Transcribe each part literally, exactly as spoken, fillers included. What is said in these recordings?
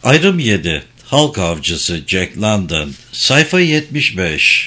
Ayrım yedi. Halk Avcısı Jack London. Sayfa yetmiş beş.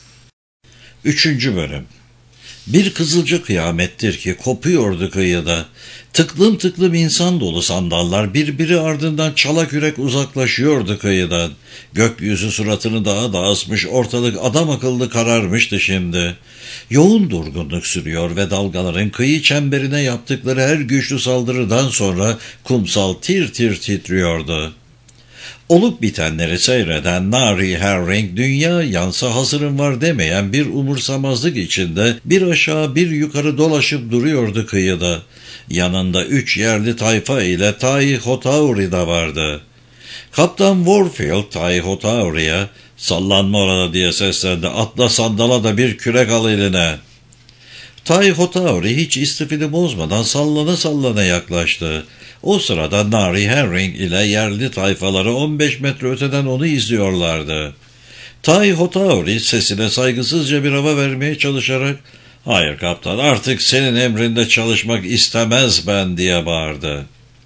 Üçüncü bölüm. Bir kızılca kıyamettir ki kopuyordu kıyıda. Tıklım tıklım insan dolu sandallar birbiri ardından çala yürek uzaklaşıyordu kıyıdan. Gökyüzü suratını daha da asmış, ortalık adam akıllı kararmıştı şimdi. Yoğun durgunluk sürüyor ve dalgaların kıyı çemberine yaptıkları her güçlü saldırıdan sonra kumsal tir tir titriyordu. Olup bitenleri seyreden Nari Herring, dünya yansa hazırım var demeyen bir umursamazlık içinde bir aşağı bir yukarı dolaşıp duruyordu kıyıda. Yanında üç yerli tayfa ile Tai Hotauri da vardı. Kaptan Warfield Tai Hotauri'ye "Sallanma orada" diye seslendi. "Atla sandala da bir kürek al eline." Tai Hotauri hiç istifini bozmadan sallana sallana yaklaştı. O sırada Nari Herring ile yerli tayfaları on beş metre öteden onu izliyorlardı. Tai Hotauri sesine saygısızca bir hava vermeye çalışarak "Hayır kaptan, artık senin emrinde çalışmak istemez ben" diye bağırdı.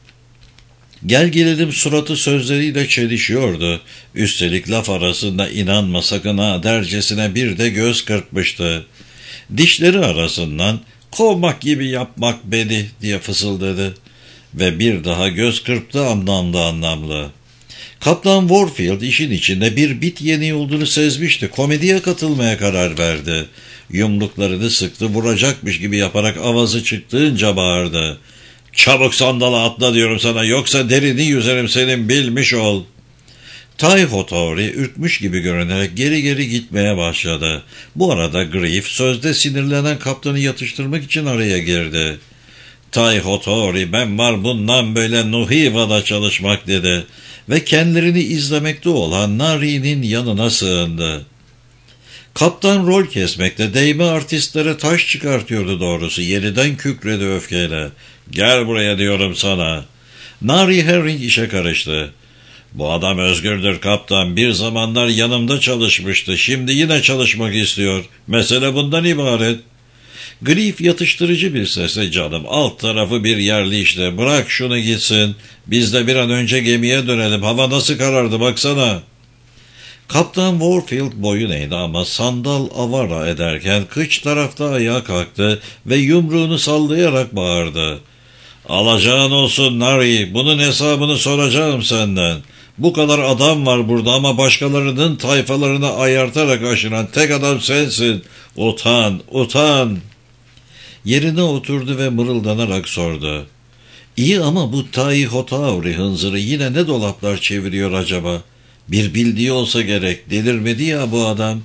Gel gelelim suratı sözleriyle çelişiyordu. Üstelik laf arasında "inanma sakın ha" dercesine bir de göz kırpmıştı. Dişleri arasından "kovmak gibi yapmak beni" diye fısıldadı ve bir daha göz kırptı anlamlı anlamlı. Kaptan Warfield işin içinde bir bit yeni olduğunu sezmişti. Komediye katılmaya karar verdi. Yumruklarını sıktı, vuracakmış gibi yaparak avazı çıktığınca bağırdı. "Çabuk sandala atla diyorum sana, yoksa derini yüzerim senin, bilmiş ol." Tai Hotauri ürkmüş gibi görünerek geri geri gitmeye başladı. Bu arada Griff sözde sinirlenen kaptanı yatıştırmak için araya girdi. Tai Hotauri "ben var bundan böyle Nuhiva'da çalışmak" dedi ve kendilerini izlemekte olan Nari'nin yanına sığındı. Kaptan rol kesmekte, değme artistlere taş çıkartıyordu doğrusu. Yeniden kükredi öfkeyle. "Gel buraya diyorum sana." Nari Herring işe karıştı. "Bu adam özgürdür kaptan. Bir zamanlar yanımda çalışmıştı. Şimdi yine çalışmak istiyor. Mesele bundan ibaret." Griff yatıştırıcı bir sesle "Canım, alt tarafı bir yerli işte. Bırak şunu gitsin. Biz de bir an önce gemiye dönelim. Hava nasıl karardı baksana." Kaptan Warfield boyun eğdi ama sandal avara ederken kıç tarafta ayağa kalktı ve yumruğunu sallayarak bağırdı. "Alacağın olsun Nari. Bunun hesabını soracağım senden. Bu kadar adam var burada ama başkalarının tayfalarını ayartarak aşıran tek adam sensin. Utan, utan." Yerine oturdu ve mırıldanarak sordu. "İyi ama bu Tai Hotauri hınzırı yine ne dolaplar çeviriyor acaba? Bir bildiği olsa gerek, delirmedi ya bu adam."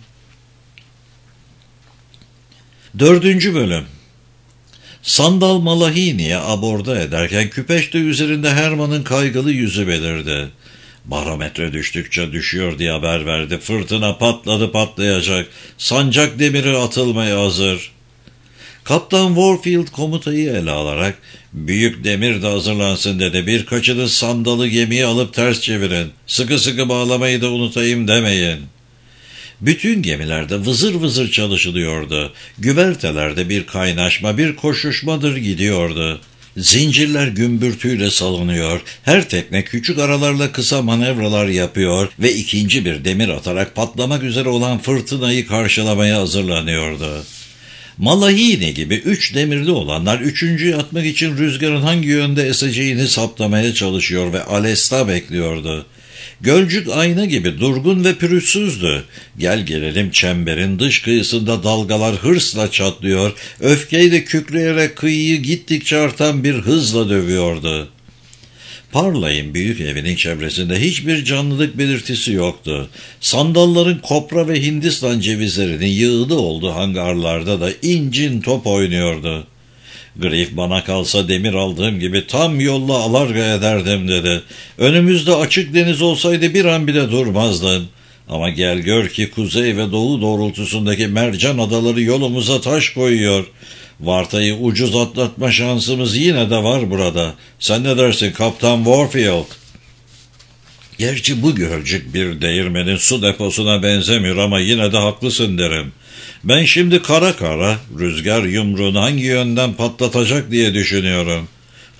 Dördüncü bölüm. Sandal Malahini'ye aborda ederken küpeşte üzerinde Herman'ın kaygılı yüzü belirdi. "Barometre düştükçe düşüyor" diye haber verdi. "Fırtına patladı patlayacak. Sancak demiri atılmaya hazır." Kaptan Warfield komutayı ele alarak "büyük demir de hazırlansın" dedi. "Birkaçını sandalı gemiye alıp ters çevirin. Sıkı sıkı bağlamayı da unutayım demeyin." Bütün gemilerde vızır vızır çalışılıyordu. Güvertelerde bir kaynaşma, bir koşuşmadır gidiyordu. Zincirler gümbürtüyle salınıyor, her tekne küçük aralarla kısa manevralar yapıyor ve ikinci bir demir atarak patlamak üzere olan fırtınayı karşılamaya hazırlanıyordu. Malahini gibi üç demirli olanlar üçüncüyü atmak için rüzgarın hangi yönde eseceğini saptamaya çalışıyor ve alesta bekliyordu. Gölcük ayna gibi durgun ve pürüzsüzdü. Gel gelelim çemberin dış kıyısında dalgalar hırsla çatlıyor, öfkeyle kükreyerek kıyıyı gittikçe artan bir hızla dövüyordu. Parlay'ın büyük evinin çevresinde hiçbir canlılık belirtisi yoktu. Sandalların kopra ve Hindistan cevizlerinin yığılı olduğu hangarlarda da incin top oynuyordu. Griff "bana kalsa demir aldığım gibi tam yolla alarga ederdim" dedi. "Önümüzde açık deniz olsaydı bir an bile durmazdın. Ama gel gör ki kuzey ve doğu doğrultusundaki mercan adaları yolumuza taş koyuyor. Vartayı ucuz atlatma şansımız yine de var burada. Sen ne dersin Kaptan Warfield?" "Gerçi bu gölcük bir değirmenin su deposuna benzemiyor ama yine de haklısın" derim. "Ben şimdi kara kara rüzgar yumruğunu hangi yönden patlatacak diye düşünüyorum.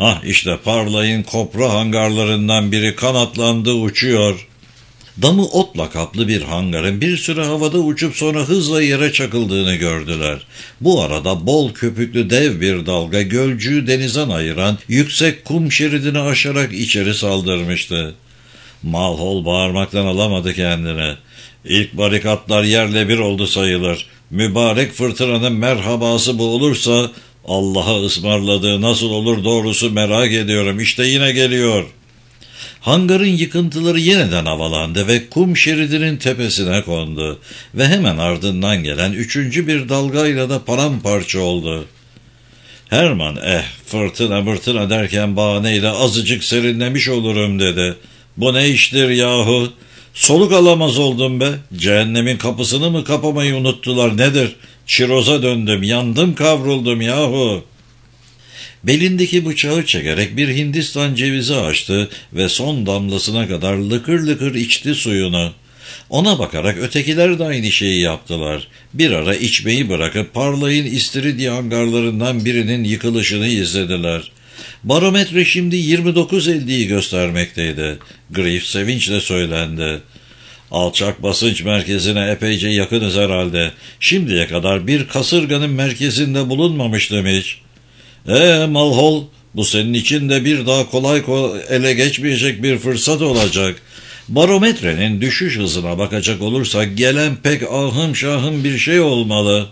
Hah işte Parlay'ın kopra hangarlarından biri kanatlandı, uçuyor. Damı otla kaplı bir hangarın bir süre havada uçup sonra hızla yere çakıldığını gördüler. Bu arada bol köpüklü dev bir dalga Gölcüğü denizden ayıran yüksek kum şeridini aşarak içeri saldırmıştı. Malhol bağırmaktan alamadı kendini. İlk barikatlar yerle bir oldu sayılır. Mübarek fırtınanın merhabası bu olursa Allah'a ısmarladığı nasıl olur doğrusu merak ediyorum. İşte yine geliyor. Hangarın yıkıntıları yeniden havalandı ve kum şeridinin tepesine kondu ve hemen ardından gelen üçüncü bir dalgayla da paramparça oldu. Herman eh fırtına mırtına derken bahaneyle azıcık serinlemiş olurum dedi. Bu ne iştir yahu? Soluk alamaz oldum be. Cehennemin kapısını mı kapamayı unuttular nedir? Çiroza döndüm, yandım, kavruldum yahu. Belindeki bıçağı çekerek bir Hindistan cevizi açtı ve son damlasına kadar lıkır lıkır içti suyunu. Ona bakarak ötekiler de aynı şeyi yaptılar. Bir ara içmeyi bırakıp Parlay'ın istiridye hangarlarından birinin yıkılışını izlediler. Barometre şimdi yirmi dokuz elliyi göstermekteydi. Griff sevinçle söylendi. Alçak basınç merkezine epeyce yakınız herhalde. Şimdiye kadar bir kasırganın merkezinde bulunmamıştım hiç. Eee Malhol, bu senin için de bir daha kolay kolay ele geçmeyecek bir fırsat olacak. Barometrenin düşüş hızına bakacak olursak gelen pek ahım şahım bir şey olmalı.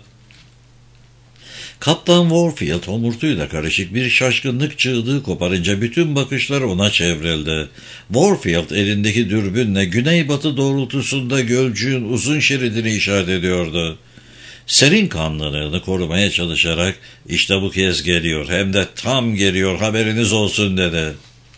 Kaptan Warfield homurtuyla karışık bir şaşkınlık çığlığı koparınca bütün bakışlar ona çevrildi. Warfield elindeki dürbünle güneybatı doğrultusunda Gölcüğün uzun şeridini işaret ediyordu. Serin kanlılığını korumaya çalışarak işte bu kez geliyor, hem de tam geliyor, haberiniz olsun dedi.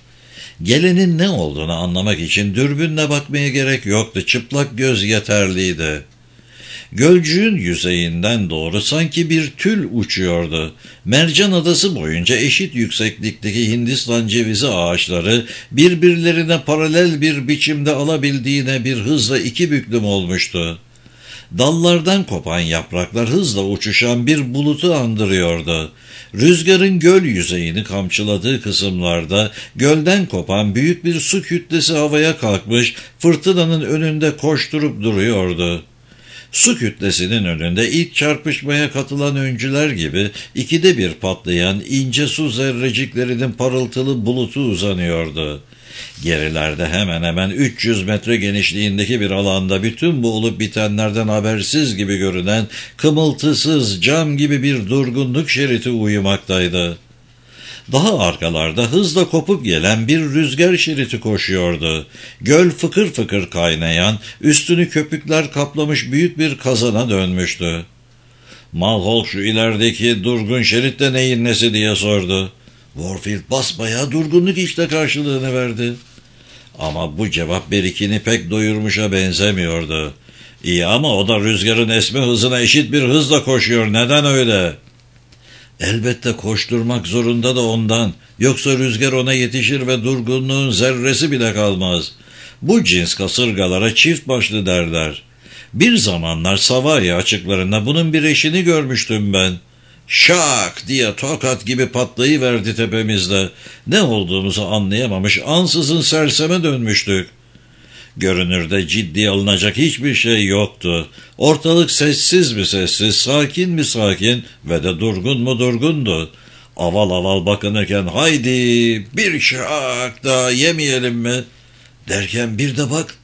Gelenin ne olduğunu anlamak için dürbünle bakmaya gerek yoktu, çıplak göz yeterliydi. Gölcüğün yüzeyinden doğru sanki bir tül uçuyordu. Mercan Adası boyunca eşit yükseklikteki Hindistan cevizi ağaçları birbirlerine paralel bir biçimde alabildiğine bir hızla iki büklüm olmuştu. Dallardan kopan yapraklar hızla uçuşan bir bulutu andırıyordu. Rüzgarın göl yüzeyini kamçıladığı kısımlarda gölden kopan büyük bir su kütlesi havaya kalkmış, fırtınanın önünde koşturup duruyordu. Su kütlesinin önünde ilk çarpışmaya katılan öncüler gibi ikide bir patlayan ince su zerreciklerinin parıltılı bulutu uzanıyordu. Gerilerde hemen hemen üç yüz metre genişliğindeki bir alanda bütün bu olup bitenlerden habersiz gibi görünen kımıltısız cam gibi bir durgunluk şeridi uyumaktaydı. Daha arkalarda hızla kopup gelen bir rüzgar şeridi koşuyordu. Göl fıkır fıkır kaynayan, üstünü köpükler kaplamış büyük bir kazana dönmüştü. Malhol şu ilerideki durgun şeritte neyin nesi diye sordu. Warfield basbayağı durgunluk işte karşılığını verdi. Ama bu cevap Berik'ini pek doyurmuşa benzemiyordu. İyi ama o da rüzgarın esme hızına eşit bir hızla koşuyor. Neden öyle? Elbette koşturmak zorunda da ondan. Yoksa rüzgar ona yetişir ve durgunluğun zerresi bile kalmaz. Bu cins kasırgalara çift başlı derler. Bir zamanlar Savaya açıklarında bunun bir eşini görmüştüm ben. Şak diye tokat gibi patlayıverdi tepemizde. Ne olduğumuzu anlayamamış, ansızın serseme dönmüştük. Görünürde ciddiye alınacak hiçbir şey yoktu. Ortalık sessiz mi sessiz, sakin mi sakin ve de durgun mu durgundu. Aval aval bakınırken haydi bir şak daha yemeyelim mi derken bir de bak.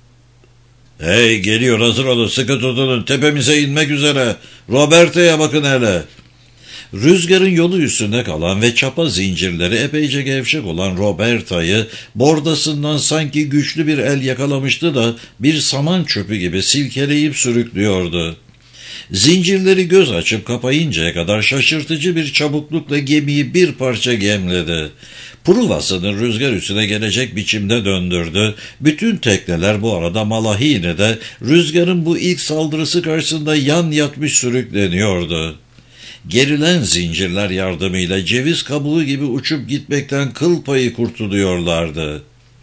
Hey geliyor, hazır olun, sıkı tutunun, tepemize inmek üzere. Roberta'ya bakın hele. Rüzgarın yolu üstünde kalan ve çapa zincirleri epeyce gevşek olan Roberta'yı bordasından sanki güçlü bir el yakalamıştı da bir saman çöpü gibi silkeleyip sürüklüyordu. Zincirleri göz açıp kapayıncaya kadar şaşırtıcı bir çabuklukla gemiyi bir parça gemledi. Pruvasını rüzgar üstüne gelecek biçimde döndürdü. Bütün tekneler bu arada Malahine'de rüzgarın bu ilk saldırısı karşısında yan yatmış sürükleniyordu. Gerilen zincirler yardımıyla ceviz kabuğu gibi uçup gitmekten kıl payı kurtuluyorlardı.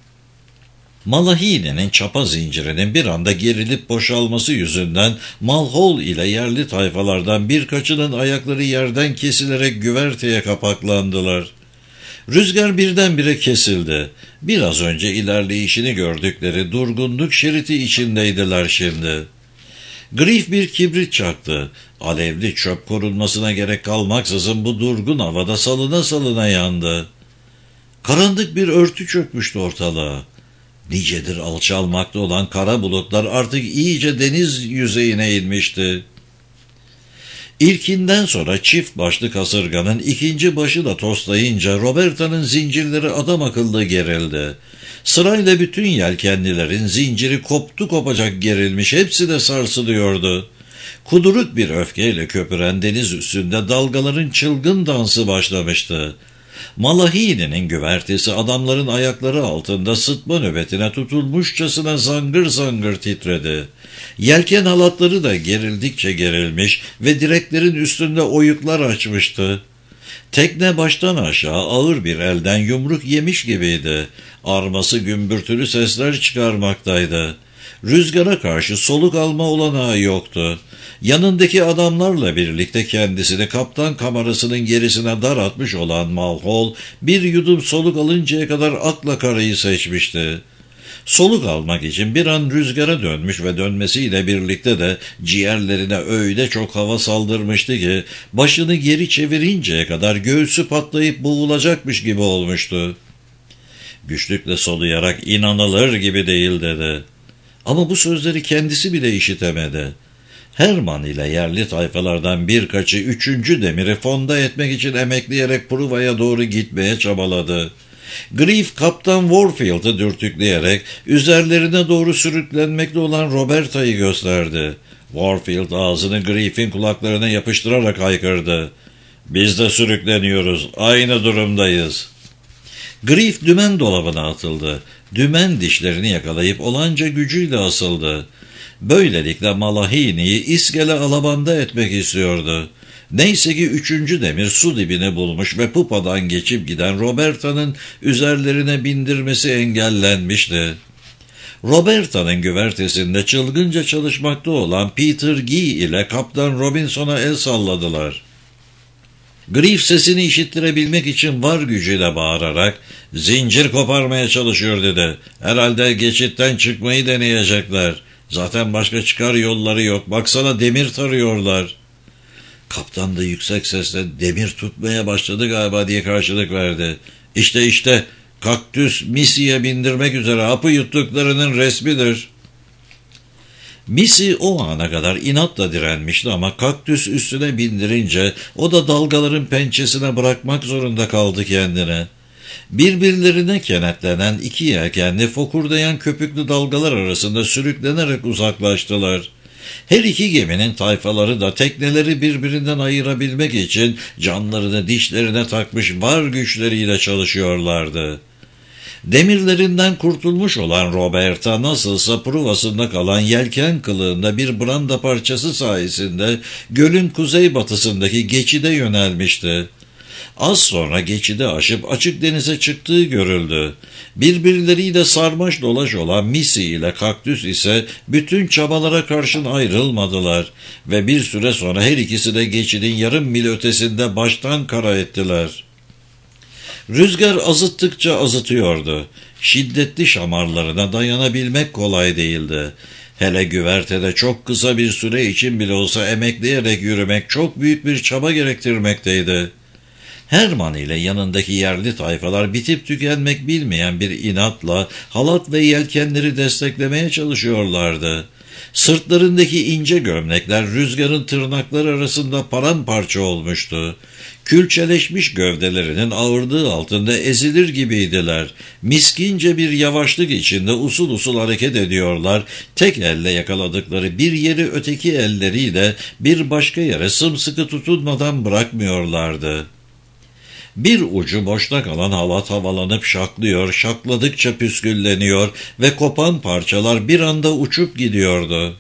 Malahine'nin çapa zincirinin bir anda gerilip boşalması yüzünden Malhol ile yerli tayfalardan birkaçının ayakları yerden kesilerek güverteye kapaklandılar. Rüzgar birdenbire kesildi. Biraz önce ilerleyişini gördükleri durgunluk şeridi içindeydiler şimdi. Griff bir kibrit çaktı. Alevli çöp korunmasına gerek kalmaksızın bu durgun havada salına salına yandı. Karanlık bir örtü çökmüştü ortalığa. Nicedir alçalmakta olan kara bulutlar artık iyice deniz yüzeyine inmişti. İlkinden sonra çift başlı kasırganın ikinci başı da toslayınca Roberta'nın zincirleri adam akıllı gerildi. Sırayla bütün yelkenlilerin zinciri koptu kopacak gerilmiş, hepsi de sarsılıyordu. Kuduruk bir öfkeyle köpüren deniz üstünde dalgaların çılgın dansı başlamıştı. Malahini'nin güvertesi adamların ayakları altında sıtma nöbetine tutulmuşçasına zangır zangır titredi. Yelken halatları da gerildikçe gerilmiş ve direklerin üstünde oyuklar açmıştı. Tekne baştan aşağı ağır bir elden yumruk yemiş gibiydi. Arması gümbürtülü sesler çıkarmaktaydı. Rüzgara karşı soluk alma olanağı yoktu. Yanındaki adamlarla birlikte kendisini kaptan kamerasının gerisine dar atmış olan Mulhall bir yudum soluk alıncaya kadar akla karayı seçmişti. Soluk almak için bir an rüzgara dönmüş ve dönmesiyle birlikte de ciğerlerine öyle çok hava saldırmıştı ki başını geri çevirinceye kadar göğsü patlayıp boğulacakmış gibi olmuştu. Güçlükle soluyarak inanılır gibi değil dedi. Ama bu sözleri kendisi bile işitemedi. Herman ile yerli tayfalardan birkaçı üçüncü demiri fonda etmek için emekleyerek Pruva'ya doğru gitmeye çabaladı. Griff kaptan Warfield'ı dürtükleyerek üzerlerine doğru sürüklenmekte olan Roberta'yı gösterdi. Warfield ağzını Griff'in kulaklarına yapıştırarak haykırdı. "Biz de sürükleniyoruz, aynı durumdayız." Griff dümen dolabına atıldı. Dümen dişlerini yakalayıp olanca gücüyle asıldı. Böylelikle Malahini'yi iskele alabanda etmek istiyordu. Neyse ki üçüncü demir su dibini bulmuş ve pupadan geçip giden Roberta'nın üzerlerine bindirmesi engellenmişti. Roberta'nın güvertesinde çılgınca çalışmakta olan Peter Gee ile Kaptan Robinson'a el salladılar. Griff sesini işittirebilmek için var gücüyle bağırarak "Zincir koparmaya çalışıyor" dedi. "Herhalde geçitten çıkmayı deneyecekler. Zaten başka çıkar yolları yok. Baksana, demir tarıyorlar." Kaptan da yüksek sesle "Demir tutmaya başladı galiba" diye karşılık verdi. "İşte işte Kaktüs Missy'ye bindirmek üzere, hapı yuttuklarının resmidir." Missy o ana kadar inatla direnmişti ama Kaktüs üstüne bindirince o da dalgaların pençesine bırakmak zorunda kaldı kendine. Birbirlerine kenetlenen iki yelkenli fokurdayan köpüklü dalgalar arasında sürüklenerek uzaklaştılar. Her iki geminin tayfaları da tekneleri birbirinden ayırabilmek için canlarını dişlerine takmış var güçleriyle çalışıyorlardı. Demirlerinden kurtulmuş olan Roberta nasılsa pruvasında kalan yelken kılığında bir branda parçası sayesinde gölün kuzeybatısındaki geçide yönelmişti. Az sonra geçidi aşıp açık denize çıktığı görüldü. Birbirleriyle sarmaş dolaş olan Missy ile Kaktüs ise bütün çabalara karşın ayrılmadılar ve bir süre sonra her ikisi de geçidin yarım mil ötesinde baştan kara ettiler. Rüzgar azıttıkça azıtıyordu. Şiddetli şamarlarına dayanabilmek kolay değildi. Hele güvertede çok kısa bir süre için bile olsa emekleyerek yürümek çok büyük bir çaba gerektirmekteydi. Herman ile yanındaki yerli tayfalar bitip tükenmek bilmeyen bir inatla halat ve yelkenleri desteklemeye çalışıyorlardı. Sırtlarındaki ince gömlekler rüzgarın tırnakları arasında paramparça olmuştu. Külçeleşmiş gövdelerinin ağırlığı altında ezilir gibiydiler. Miskince bir yavaşlık içinde usul usul hareket ediyorlar. Tek elle yakaladıkları bir yeri öteki elleriyle bir başka yere sımsıkı tutunmadan bırakmıyorlardı. Bir ucu boşta kalan halat havalanıp şaklıyor, şakladıkça püskülleniyor ve kopan parçalar bir anda uçup gidiyordu.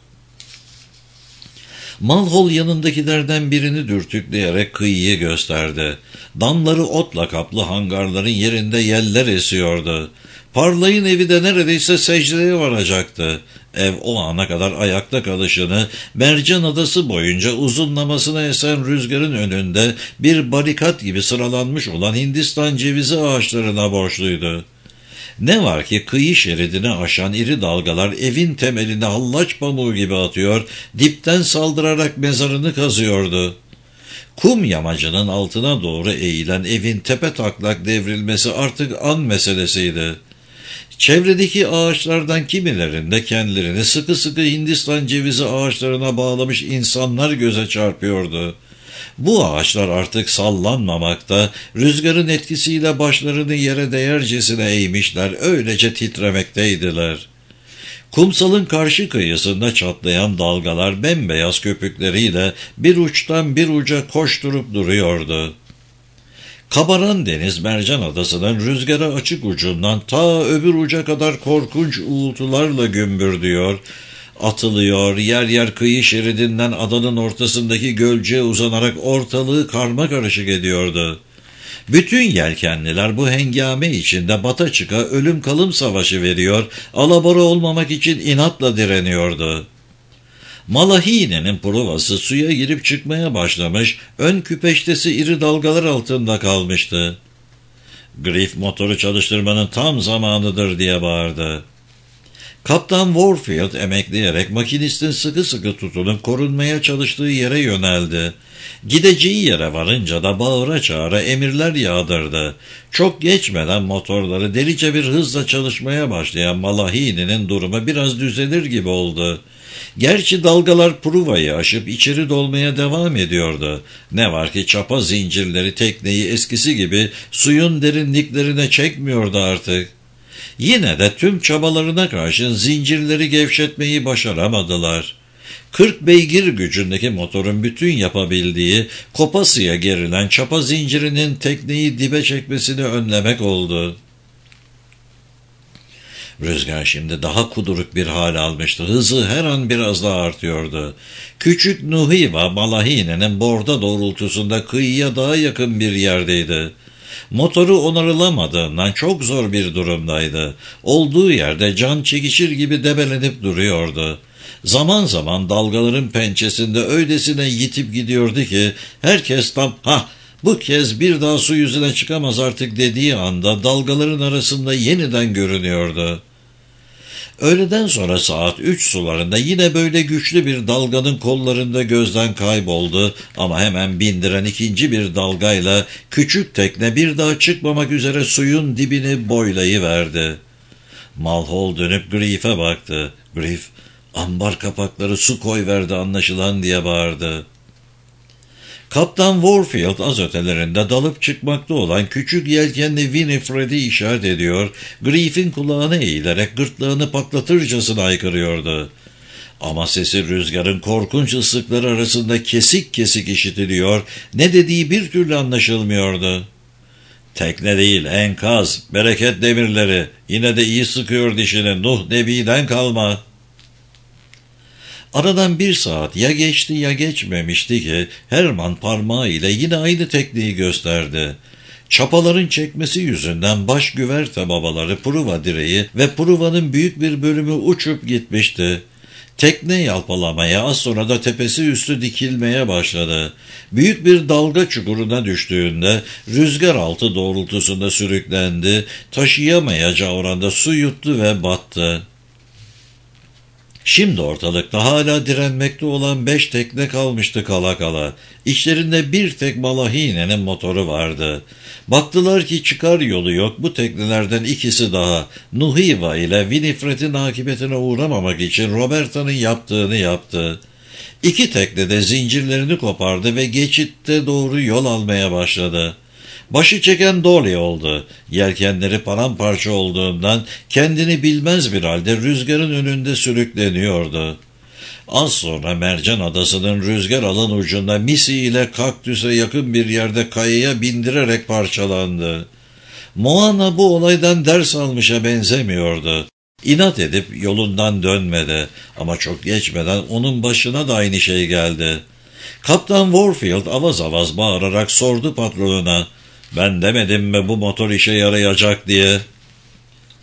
Mulhall yanındakilerden birini dürtükleyerek kıyıyı gösterdi. Damları otla kaplı hangarların yerinde yeller esiyordu. Parlay'ın evi de neredeyse secdeye varacaktı. Ev o ana kadar ayakta kalışını, Mercan Adası boyunca uzunlamasına esen rüzgarın önünde bir barikat gibi sıralanmış olan Hindistan cevizi ağaçlarına borçluydu. Ne var ki kıyı şeridini aşan iri dalgalar evin temeline hallaç pamuğu gibi atıyor, dipten saldırarak mezarını kazıyordu. Kum yamacının altına doğru eğilen evin tepe taklak devrilmesi artık an meselesiydi. Çevredeki ağaçlardan kimilerinde kendilerini sıkı sıkı Hindistan cevizi ağaçlarına bağlamış insanlar göze çarpıyordu. Bu ağaçlar artık sallanmamakta, rüzgarın etkisiyle başlarını yere değercesine eğmişler, öylece titremekteydiler. Kumsalın karşı kıyısında çatlayan dalgalar bembeyaz köpükleriyle bir uçtan bir uca koşturup duruyordu. Kabaran deniz Mercan Adası'nın rüzgara açık ucundan ta öbür uca kadar korkunç uğultularla gümbürdüyor, atılıyor, yer yer kıyı şeridinden adanın ortasındaki gölceye uzanarak ortalığı karmakarışık ediyordu. Bütün yelkenliler bu hengame içinde bata çıka ölüm kalım savaşı veriyor, alabora olmamak için inatla direniyordu. Malahine'nin pruvası suya girip çıkmaya başlamış, ön küpeştesi iri dalgalar altında kalmıştı. Griff motoru çalıştırmanın tam zamanıdır diye bağırdı. Kaptan Warfield emekleyerek makinistin sıkı sıkı tutunup korunmaya çalıştığı yere yöneldi. Gideceği yere varınca da bağıra çağıra emirler yağdırdı. Çok geçmeden motorları delice bir hızla çalışmaya başlayan Malahine'nin durumu biraz düzelir gibi oldu. Gerçi dalgalar pruvayı aşıp içeri dolmaya devam ediyordu. Ne var ki çapa zincirleri tekneyi eskisi gibi suyun derinliklerine çekmiyordu artık. Yine de tüm çabalarına karşın zincirleri gevşetmeyi başaramadılar. kırk beygir gücündeki motorun bütün yapabildiği kopasıya gerilen çapa zincirinin tekneyi dibe çekmesini önlemek oldu. Rüzgar şimdi daha kuduruk bir hal almıştı. Hızı her an biraz daha artıyordu. Küçük Nuhiva Malahine'nin borda doğrultusunda kıyıya daha yakın bir yerdeydi. Motoru onarılamadığından çok zor bir durumdaydı. Olduğu yerde can çekişir gibi debelenip duruyordu. Zaman zaman dalgaların pençesinde öylesine yitip gidiyordu ki herkes tam ha bu kez bir daha su yüzüne çıkamaz artık dediği anda dalgaların arasında yeniden görünüyordu. Öğleden sonra saat üç sularında yine böyle güçlü bir dalganın kollarında gözden kayboldu ama hemen bindiren ikinci bir dalgayla küçük tekne bir daha çıkmamak üzere suyun dibini boylayıverdi. Malhol dönüp Griff'e baktı. Griff, ambar kapakları su koyverdi anlaşılan diye bağırdı. Kaptan Warfield az ötelerinde dalıp çıkmakta olan küçük yelkenli Winifred'i işaret ediyor, Griff'in kulağına eğilerek gırtlağını patlatırcasına haykırıyordu. Ama sesi rüzgarın korkunç ıslıkları arasında kesik kesik işitiliyor, ne dediği bir türlü anlaşılmıyordu. Tekne değil, enkaz, bereket demirleri, yine de iyi sıkıyor dişini, Nuh Nebi'den kalma. Aradan bir saat ya geçti ya geçmemişti ki Herman parmağıyla yine aynı tekneyi gösterdi. Çapaların çekmesi yüzünden baş güverte babaları pruva direği ve pruvanın büyük bir bölümü uçup gitmişti. Tekne yalpalamaya az sonra da tepesi üstü dikilmeye başladı. Büyük bir dalga çukuruna düştüğünde rüzgar altı doğrultusunda sürüklendi, taşıyamayacağı oranda su yuttu ve battı. Şimdi ortalıkta hala direnmekte olan beş tekne kalmıştı kala kala. İçlerinde bir tek Malahine'nin motoru vardı. Baktılar ki çıkar yolu yok, bu teknelerden ikisi daha. Nuhiva ile Winifred'in akıbetine uğramamak için Roberta'nın yaptığını yaptı. İki tekne de zincirlerini kopardı ve geçitte doğru yol almaya başladı. Başı çeken Dolly oldu. Yelkenleri paramparça olduğundan kendini bilmez bir halde rüzgarın önünde sürükleniyordu. Az sonra Mercan Adası'nın rüzgar alan ucunda Missy ile kaktüse yakın bir yerde kayaya bindirerek parçalandı. Moana bu olaydan ders almışa benzemiyordu. İnat edip yolundan dönmedi ama çok geçmeden onun başına da aynı şey geldi. Kaptan Warfield avaz avaz bağırarak sordu patronuna, "Ben demedim mi bu motor işe yarayacak diye?"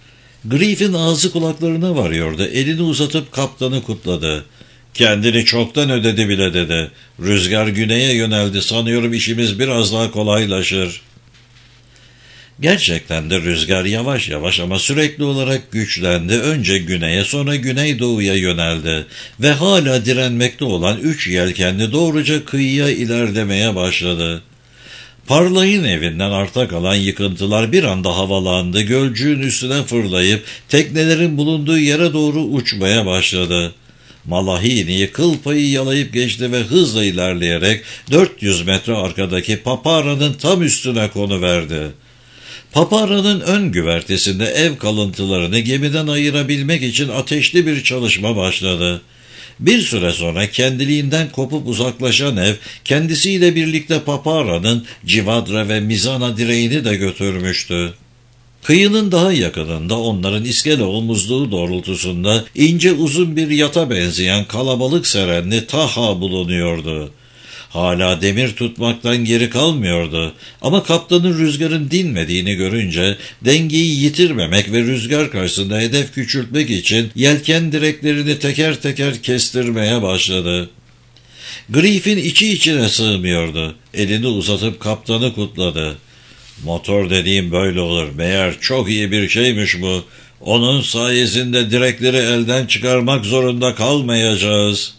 Griffin ağzı kulaklarına varıyordu. Elini uzatıp kaptanı kutladı. Kendini çoktan ödedi bile dedi. Rüzgar güneye yöneldi. Sanıyorum işimiz biraz daha kolaylaşır. Gerçekten de rüzgar yavaş yavaş ama sürekli olarak güçlendi. Önce güneye, sonra güneydoğuya yöneldi ve hala direnmekte olan üç yelkenli doğruca kıyıya ilerlemeye başladı. Parlayın evinden arta kalan yıkıntılar bir anda havalandı, gölcüğün üstüne fırlayıp teknelerin bulunduğu yere doğru uçmaya başladı. Malahini kıl payı yalayıp geçti ve hızla ilerleyerek dört yüz metre arkadaki Papara'nın tam üstüne konuverdi. Papara'nın ön güvertesinde ev kalıntılarını gemiden ayırabilmek için ateşli bir çalışma başladı. Bir süre sonra kendiliğinden kopup uzaklaşan ev, kendisiyle birlikte Papara'nın civadra ve mizana direğini de götürmüştü. Kıyının daha yakınında onların iskele omuzluğu doğrultusunda ince uzun bir yata benzeyen kalabalık serenli Taha bulunuyordu. Hala demir tutmaktan geri kalmıyordu ama kaptanın rüzgarın dinmediğini görünce dengeyi yitirmemek ve rüzgar karşısında hedef küçültmek için yelken direklerini teker teker kestirmeye başladı. Griffin içi içine sığmıyordu. Elini uzatıp kaptanı kutladı. Motor dediğim böyle olur. Meğer çok iyi bir şeymiş bu. Onun sayesinde direkleri elden çıkarmak zorunda kalmayacağız.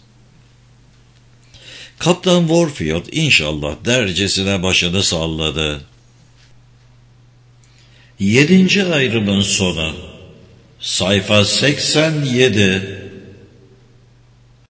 Kaptan Warfield inşallah dercesine başını salladı. Yedinci ayrımın sonu. Sayfa seksen yedi.